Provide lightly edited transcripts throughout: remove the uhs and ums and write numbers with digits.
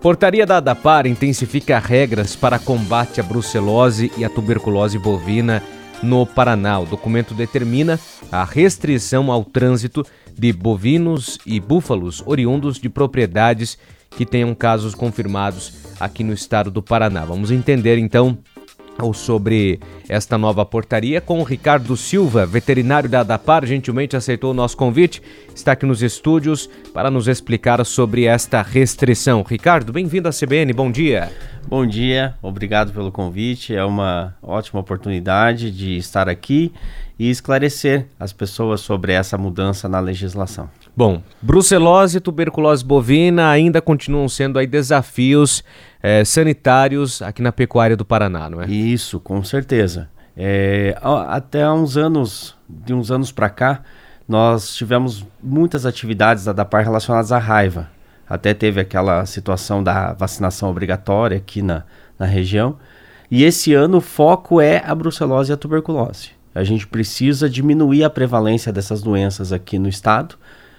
Portaria da ADAPAR intensifica regras para combate à brucelose e à tuberculose bovina no Paraná. O documento determina a restrição ao trânsito de bovinos e búfalos oriundos de propriedades que tenham casos confirmados aqui no estado do Paraná. Vamos entender então sobre esta nova portaria com o Ricardo Silva, veterinário da ADAPAR, gentilmente aceitou o nosso convite, está aqui nos estúdios para nos explicar sobre esta restrição. Ricardo, bem-vindo à CBN, bom dia. Bom dia, obrigado pelo convite, é uma ótima oportunidade de estar aqui e esclarecer as pessoas sobre essa mudança na legislação. Bom, brucelose e tuberculose bovina ainda continuam sendo aí desafios sanitários aqui na pecuária do Paraná, não é? Isso, com certeza. Até de uns anos para cá, nós tivemos muitas atividades da ADAPAR relacionadas à raiva. Até teve aquela situação da vacinação obrigatória aqui na região. E esse ano o foco é a brucelose e a tuberculose. A gente precisa diminuir a prevalência dessas doenças aqui no estado.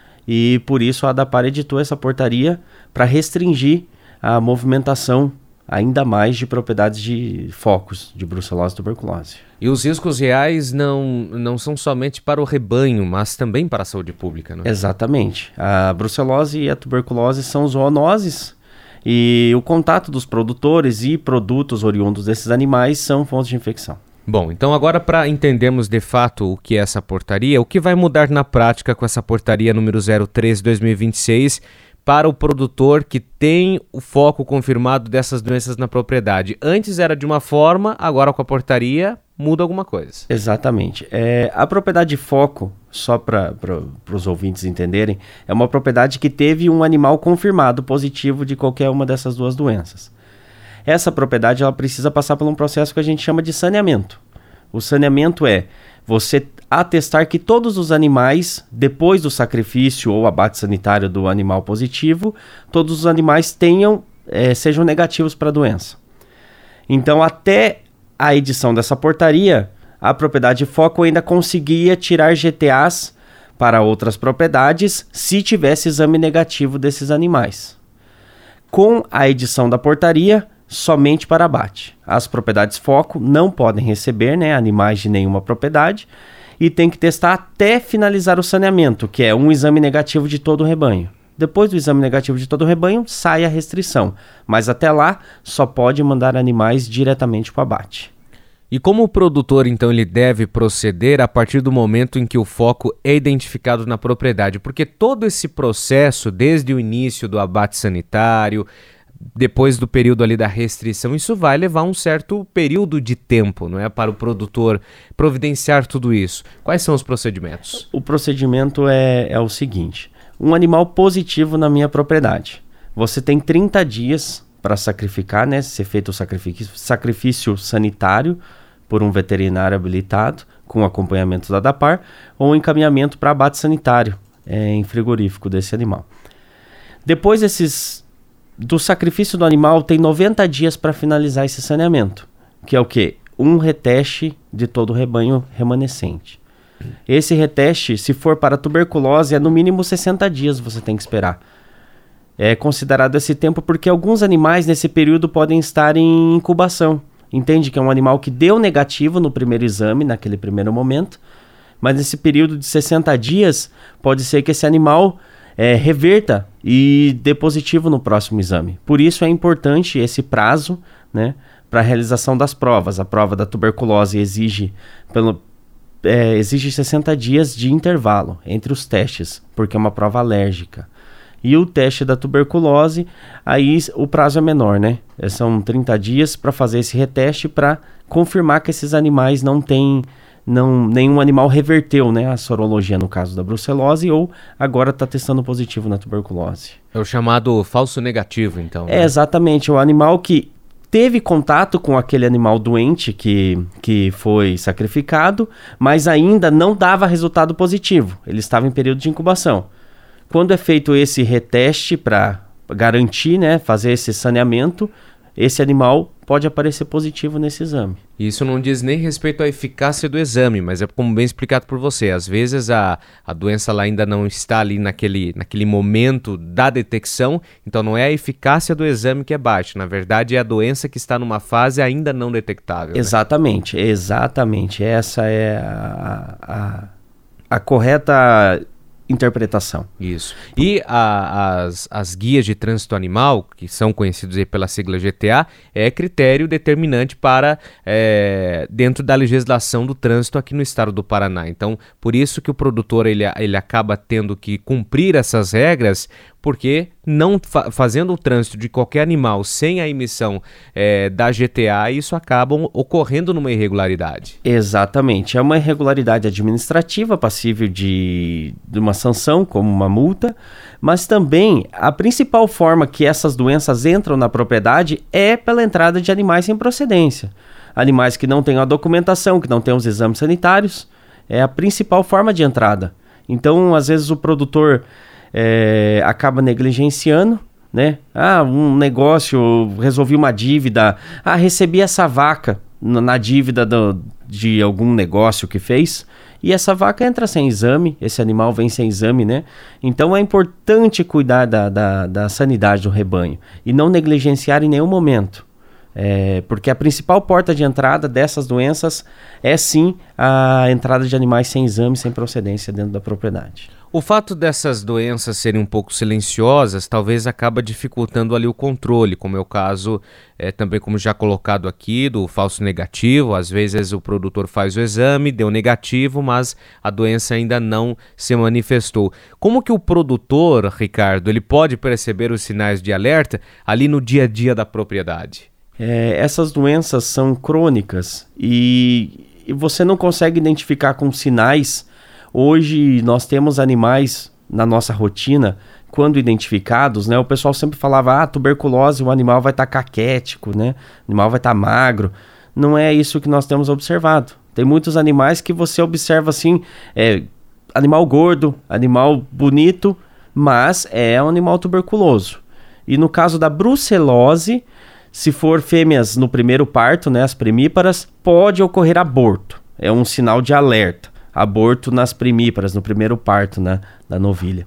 E por isso a ADAPAR editou essa portaria para restringir a movimentação ainda mais de propriedades de focos de brucelose e tuberculose. E os riscos reais não são somente para o rebanho, mas também para a saúde pública, não é? Exatamente. A brucelose e a tuberculose são zoonoses e o contato dos produtores e produtos oriundos desses animais são fontes de infecção. Bom, então agora para entendermos de fato o que é essa portaria, o que vai mudar na prática com essa portaria número 013/2026 para o produtor que tem o foco confirmado dessas doenças na propriedade? Antes era de uma forma, agora com a portaria muda alguma coisa. Exatamente. A propriedade de foco, só para os ouvintes entenderem, é uma propriedade que teve um animal confirmado positivo de qualquer uma dessas duas doenças. Essa propriedade ela precisa passar por um processo que a gente chama de saneamento. O saneamento é você atestar que todos os animais, depois do sacrifício ou abate sanitário do animal positivo, todos os animais sejam negativos para a doença. Então, até a edição dessa portaria, a propriedade de foco ainda conseguia tirar GTAs para outras propriedades se tivesse exame negativo desses animais. Com a edição da portaria, somente para abate. As propriedades foco não podem receber animais de nenhuma propriedade e tem que testar até finalizar o saneamento, que é um exame negativo de todo o rebanho. Depois do exame negativo de todo o rebanho, sai a restrição, mas até lá só pode mandar animais diretamente para o abate. E como o produtor, então, ele deve proceder a partir do momento em que o foco é identificado na propriedade? Porque todo esse processo, desde o início do abate sanitário, depois do período ali da restrição, isso vai levar um certo período de tempo, não é? Para o produtor providenciar tudo isso. Quais são os procedimentos? O procedimento é o seguinte: um animal positivo na minha propriedade. Você tem 30 dias para sacrificar, ser feito o sacrifício sanitário por um veterinário habilitado, com acompanhamento da ADAPAR, ou encaminhamento para abate sanitário em frigorífico desse animal. Depois do sacrifício do animal, tem 90 dias para finalizar esse saneamento, que é o quê? Um reteste de todo o rebanho remanescente. Esse reteste, se for para tuberculose, é no mínimo 60 dias você tem que esperar. É considerado esse tempo porque alguns animais nesse período podem estar em incubação. Entende que é um animal que deu negativo no primeiro exame, naquele primeiro momento, mas nesse período de 60 dias, pode ser que esse animal reverta e dê positivo no próximo exame. Por isso é importante esse prazo para a realização das provas. A prova da tuberculose exige 60 dias de intervalo entre os testes, porque é uma prova alérgica. E o teste da tuberculose, aí o prazo é menor, São 30 dias para fazer esse reteste para confirmar que esses animais nenhum animal reverteu a sorologia no caso da brucelose ou agora está testando positivo na tuberculose. É o chamado falso negativo, então. Exatamente, o animal que teve contato com aquele animal doente que foi sacrificado, mas ainda não dava resultado positivo, ele estava em período de incubação. Quando é feito esse reteste para garantir, fazer esse saneamento, esse animal pode aparecer positivo nesse exame. Isso não diz nem respeito à eficácia do exame, mas é como bem explicado por você. Às vezes a doença lá ainda não está ali naquele momento da detecção, então não é a eficácia do exame que é baixa. Na verdade, é a doença que está numa fase ainda não detectável. Exatamente, né? Exatamente. Essa é a correta interpretação. Isso. E as guias de trânsito animal, que são conhecidos aí pela sigla GTA, é critério determinante para dentro da legislação do trânsito aqui no estado do Paraná. Então, por isso que o produtor ele acaba tendo que cumprir essas regras, porque não fazendo o trânsito de qualquer animal sem a emissão da GTA, isso acaba ocorrendo numa irregularidade. Exatamente. É uma irregularidade administrativa passível de uma sanção, como uma multa, mas também a principal forma que essas doenças entram na propriedade é pela entrada de animais sem procedência. Animais que não têm a documentação, que não têm os exames sanitários, é a principal forma de entrada. Então, às vezes o produtor acaba negligenciando, né? Um negócio, resolvi uma dívida, recebi essa vaca na dívida de algum negócio que fez, e essa vaca entra sem exame, esse animal vem sem exame, né? Então é importante cuidar da sanidade do rebanho e não negligenciar em nenhum momento. Porque a principal porta de entrada dessas doenças é sim a entrada de animais sem exame, sem procedência dentro da propriedade. O fato dessas doenças serem um pouco silenciosas talvez acaba dificultando ali o controle, como é o caso também, como já colocado aqui, do falso negativo. Às vezes o produtor faz o exame, deu negativo, mas a doença ainda não se manifestou. Como que o produtor, Ricardo, ele pode perceber os sinais de alerta ali no dia a dia da propriedade? Essas doenças são crônicas e você não consegue identificar com sinais. Hoje nós temos animais na nossa rotina, quando identificados, né? O pessoal sempre falava, tuberculose, o animal vai estar caquético, né? O animal vai estar magro. Não é isso que nós temos observado. Tem muitos animais que você observa assim, animal gordo, animal bonito, mas é um animal tuberculoso. E no caso da brucelose, se for fêmeas no primeiro parto, né, as primíparas, pode ocorrer aborto. É um sinal de alerta. Aborto nas primíparas, no primeiro parto, né, da novilha.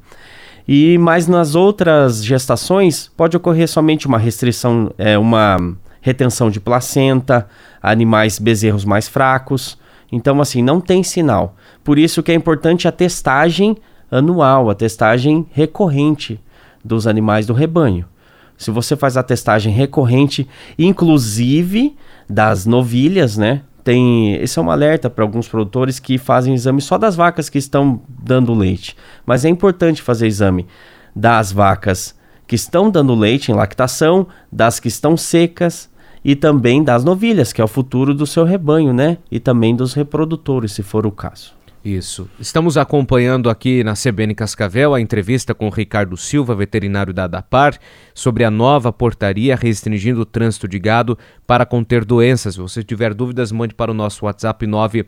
Mas nas outras gestações, pode ocorrer somente uma restrição, uma retenção de placenta, animais bezerros mais fracos. Então, assim, não tem sinal. Por isso que é importante a testagem anual, a testagem recorrente dos animais do rebanho. Se você faz a testagem recorrente, inclusive das novilhas, né? Esse é um alerta para alguns produtores que fazem exame só das vacas que estão dando leite. Mas é importante fazer exame das vacas que estão dando leite em lactação, das que estão secas e também das novilhas, que é o futuro do seu rebanho, né? E também dos reprodutores, se for o caso. Isso. Estamos acompanhando aqui na CBN Cascavel a entrevista com o Ricardo Silva, veterinário da ADAPAR, sobre a nova portaria restringindo o trânsito de gado para conter doenças. Se você tiver dúvidas, mande para o nosso WhatsApp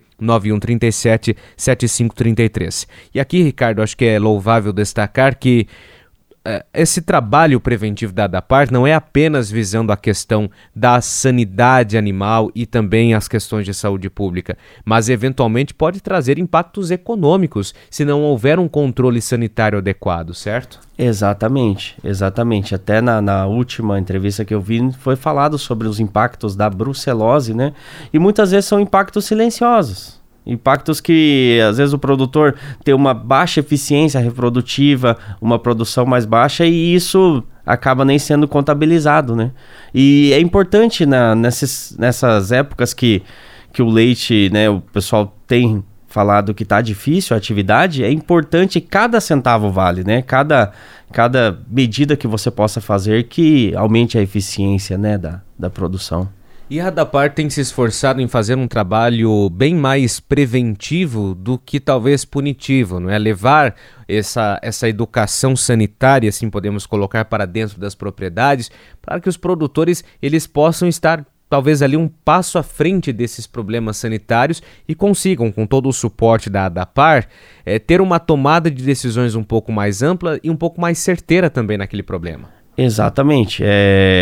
99137-7533. E aqui, Ricardo, acho que é louvável destacar que esse trabalho preventivo da ADAPAR não é apenas visando a questão da sanidade animal e também as questões de saúde pública, mas eventualmente pode trazer impactos econômicos se não houver um controle sanitário adequado, certo? Exatamente, exatamente. Até na última entrevista que eu vi foi falado sobre os impactos da brucelose, né? E muitas vezes são impactos silenciosos. Impactos que, às vezes, o produtor tem uma baixa eficiência reprodutiva, uma produção mais baixa, e isso acaba nem sendo contabilizado, né? E é importante nessas épocas que o leite, né, o pessoal tem falado que está difícil a atividade, é importante cada centavo vale, né? Cada medida que você possa fazer que aumente a eficiência, né, da produção. E a ADAPAR tem se esforçado em fazer um trabalho bem mais preventivo do que talvez punitivo, não é? Levar essa educação sanitária, assim podemos colocar, para dentro das propriedades, para que os produtores eles possam estar talvez ali um passo à frente desses problemas sanitários e consigam, com todo o suporte da ADAPAR, ter uma tomada de decisões um pouco mais ampla e um pouco mais certeira também naquele problema. Exatamente.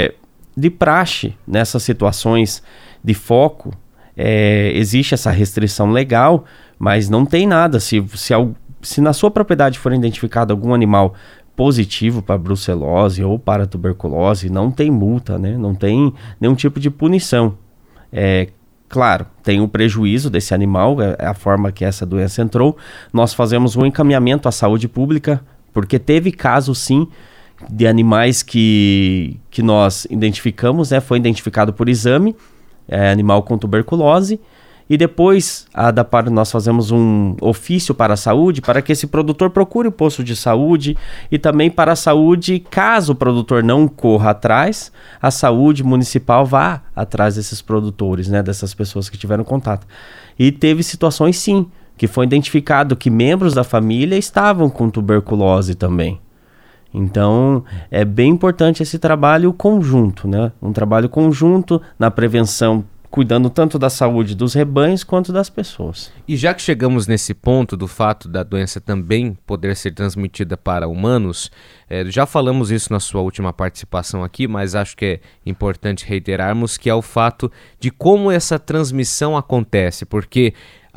de praxe, nessas situações de foco, existe essa restrição legal, mas não tem nada. Se na sua propriedade for identificado algum animal positivo para brucelose ou para tuberculose, não tem multa, né? Não tem nenhum tipo de punição. Claro, tem um prejuízo desse animal, é a forma que essa doença entrou. Nós fazemos um encaminhamento à saúde pública, porque teve casos, sim, de animais que nós identificamos, né? Foi identificado por exame, animal com tuberculose, e depois nós fazemos um ofício para a saúde, para que esse produtor procure o posto de saúde, e também para a saúde, caso o produtor não corra atrás, a saúde municipal vá atrás desses produtores, né, dessas pessoas que tiveram contato. E teve situações, sim, que foi identificado que membros da família estavam com tuberculose também. Então, é bem importante esse trabalho conjunto, né? Um trabalho conjunto na prevenção, cuidando tanto da saúde dos rebanhos quanto das pessoas. E já que chegamos nesse ponto do fato da doença também poder ser transmitida para humanos, já falamos isso na sua última participação aqui, mas acho que é importante reiterarmos, que é o fato de como essa transmissão acontece, porque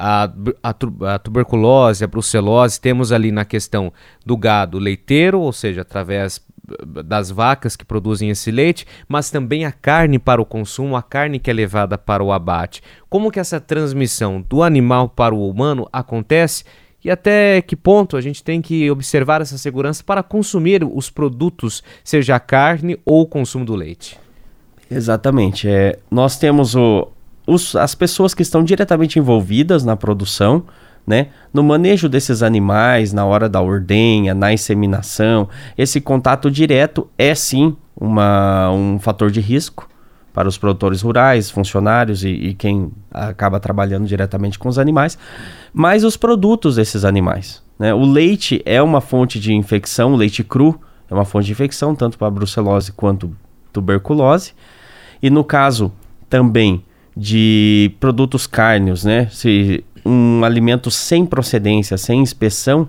a tuberculose, a brucelose, temos ali na questão do gado leiteiro, ou seja, através das vacas que produzem esse leite, mas também a carne para o consumo, a carne que é levada para o abate. Como que essa transmissão do animal para o humano acontece e até que ponto a gente tem que observar essa segurança para consumir os produtos, seja a carne ou o consumo do leite? Exatamente. Nós temos as pessoas que estão diretamente envolvidas na produção, né? No manejo desses animais, na hora da ordenha, na inseminação. Esse contato direto é sim um fator de risco para os produtores rurais, funcionários e quem acaba trabalhando diretamente com os animais, mas os produtos desses animais, né? O leite é uma fonte de infecção, o leite cru é uma fonte de infecção, tanto para brucelose quanto tuberculose. E no caso também de produtos cárneos, né? Se um alimento sem procedência, sem inspeção,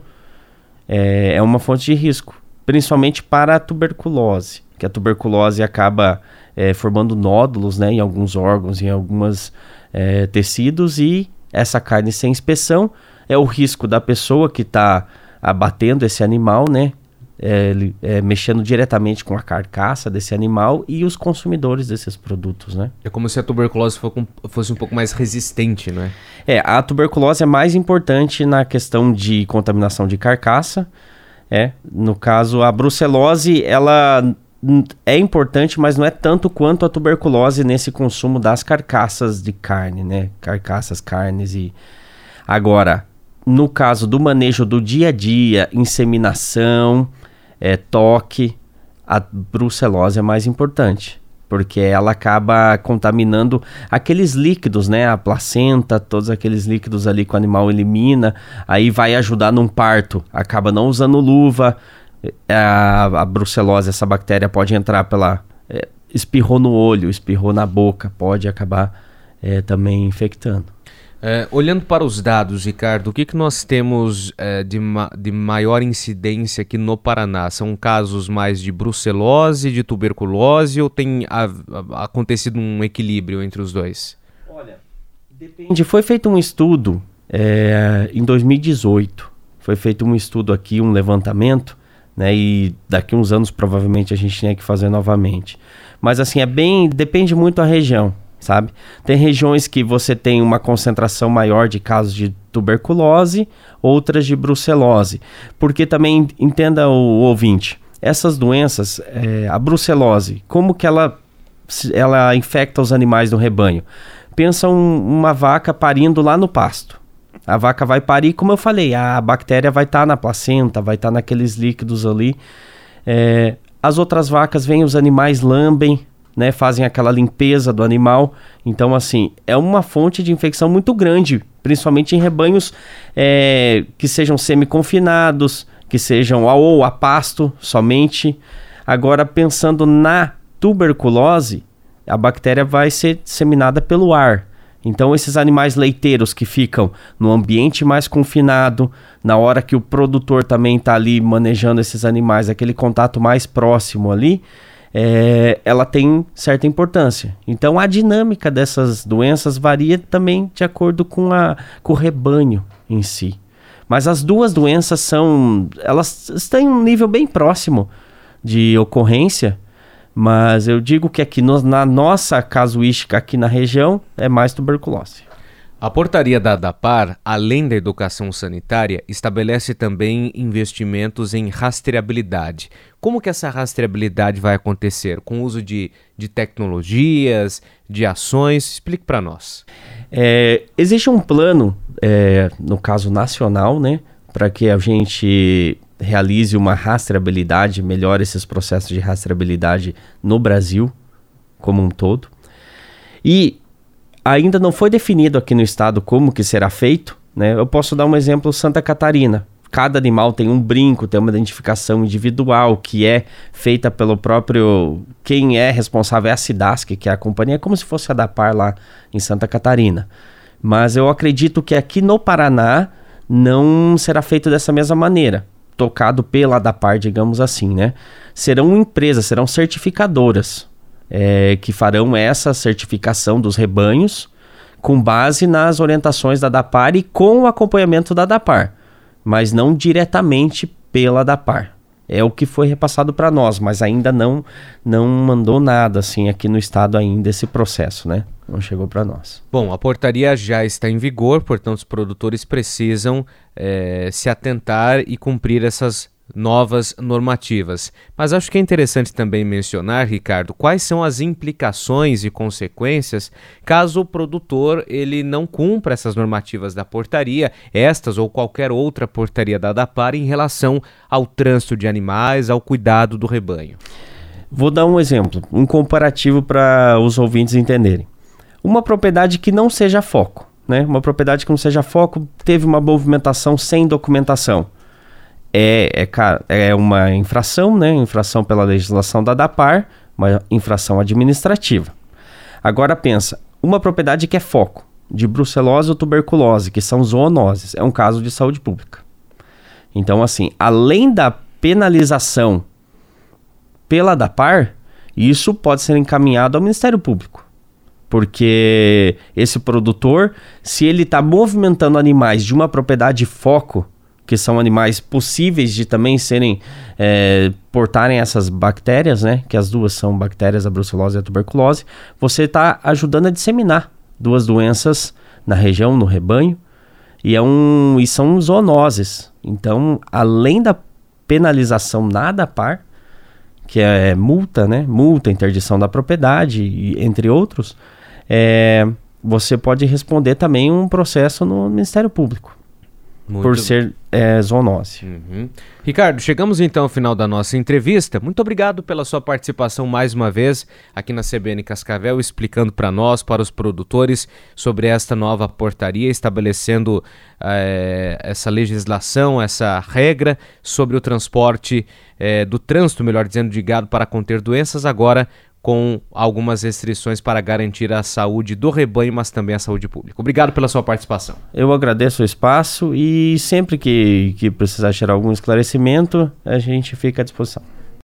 é uma fonte de risco, principalmente para a tuberculose, que a tuberculose acaba formando nódulos, né, em alguns órgãos, em alguns tecidos, e essa carne sem inspeção é o risco da pessoa que está abatendo esse animal, né, mexendo diretamente com a carcaça desse animal e os consumidores desses produtos, né? É como se a tuberculose fosse um pouco mais resistente, não é? A tuberculose é mais importante na questão de contaminação de carcaça. No caso, a brucelose, ela é importante, mas não é tanto quanto a tuberculose nesse consumo das carcaças de carne, né? Carcaças, carnes e... Agora, no caso do manejo do dia a dia, inseminação, toque, a brucelose é mais importante, porque ela acaba contaminando aqueles líquidos, né? A placenta, todos aqueles líquidos ali que o animal elimina, aí vai ajudar num parto, acaba não usando luva, a brucelose, essa bactéria pode entrar espirrou no olho, espirrou na boca, pode acabar também infectando. Olhando para os dados, Ricardo, o que nós temos de maior incidência aqui no Paraná? São casos mais de brucelose, de tuberculose, ou tem acontecido um equilíbrio entre os dois? Olha, depende. Foi feito um estudo em 2018. Foi feito um estudo aqui, um levantamento, né? E daqui uns anos provavelmente a gente tinha que fazer novamente. Mas assim, depende muito da região. Sabe? Tem regiões que você tem uma concentração maior de casos de tuberculose, outras de brucelose. Porque também, entenda o ouvinte, essas doenças, a brucelose, como que ela infecta os animais do rebanho? Pensa uma vaca parindo lá no pasto. A vaca vai parir, como eu falei, a bactéria vai estar na placenta, vai estar naqueles líquidos ali. As outras vacas vêm, os animais lambem, né, fazem aquela limpeza do animal. Então, assim, é uma fonte de infecção muito grande, principalmente em rebanhos que sejam semi-confinados, que sejam ou a pasto somente. Agora, pensando na tuberculose, a bactéria vai ser disseminada pelo ar. Então, esses animais leiteiros que ficam no ambiente mais confinado, na hora que o produtor também está ali manejando esses animais, aquele contato mais próximo ali, ela tem certa importância. Então a dinâmica dessas doenças varia também de acordo com o rebanho em si. Mas as duas doenças elas estão em um nível bem próximo de ocorrência, mas eu digo que aqui na nossa casuística aqui na região é mais tuberculose. A portaria da ADAPAR, além da educação sanitária, estabelece também investimentos em rastreabilidade. Como que essa rastreabilidade vai acontecer? Com o uso de tecnologias, de ações? Explique para nós. Existe um plano, no caso nacional, né, para que a gente realize uma rastreabilidade, melhore esses processos de rastreabilidade no Brasil como um todo. E ainda não foi definido aqui no estado como que será feito, né? Eu posso dar um exemplo, Santa Catarina. Cada animal tem um brinco, tem uma identificação individual que é feita pelo próprio... Quem é responsável é a SIDASC, que é a companhia, como se fosse a ADAPAR lá em Santa Catarina. Mas eu acredito que aqui no Paraná não será feito dessa mesma maneira, tocado pela ADAPAR, digamos assim, né? Serão empresas, serão certificadoras, que farão essa certificação dos rebanhos com base nas orientações da ADAPAR e com o acompanhamento da ADAPAR, mas não diretamente pela ADAPAR. É o que foi repassado para nós, mas ainda não mandou nada assim aqui no estado ainda esse processo, né? Não chegou para nós. Bom, a portaria já está em vigor, portanto os produtores precisam se atentar e cumprir essas novas normativas. Mas acho que é interessante também mencionar, Ricardo, quais são as implicações e consequências caso o produtor ele não cumpra essas normativas da portaria, estas ou qualquer outra portaria da ADAPAR em relação ao trânsito de animais, ao cuidado do rebanho. Vou dar um exemplo, um comparativo para os ouvintes entenderem. Uma propriedade que não seja foco, né? Uma propriedade que não seja foco teve uma movimentação sem documentação. É uma infração, né? Infração pela legislação da ADAPAR, uma infração administrativa. Agora pensa, uma propriedade que é foco, de brucelose ou tuberculose, que são zoonoses, é um caso de saúde pública. Então, assim, além da penalização pela ADAPAR, isso pode ser encaminhado ao Ministério Público. Porque esse produtor, se ele está movimentando animais de uma propriedade foco, que são animais possíveis de também portarem essas bactérias, né? Que as duas são bactérias, a brucelose e a tuberculose. Você está ajudando a disseminar duas doenças na região, no rebanho, e são zoonoses. Então, além da penalização na ADAPAR, que é multa, né? Multa, interdição da propriedade, entre outros, você pode responder também um processo no Ministério Público. Por ser zoonose. Uhum. Ricardo, chegamos então ao final da nossa entrevista. Muito obrigado pela sua participação mais uma vez aqui na CBN Cascavel, explicando para nós, para os produtores, sobre esta nova portaria, estabelecendo essa legislação, essa regra sobre o transporte do trânsito, melhor dizendo, de gado para conter doenças, agora com algumas restrições para garantir a saúde do rebanho, mas também a saúde pública. Obrigado pela sua participação. Eu agradeço o espaço e sempre que precisar tirar algum esclarecimento, a gente fica à disposição.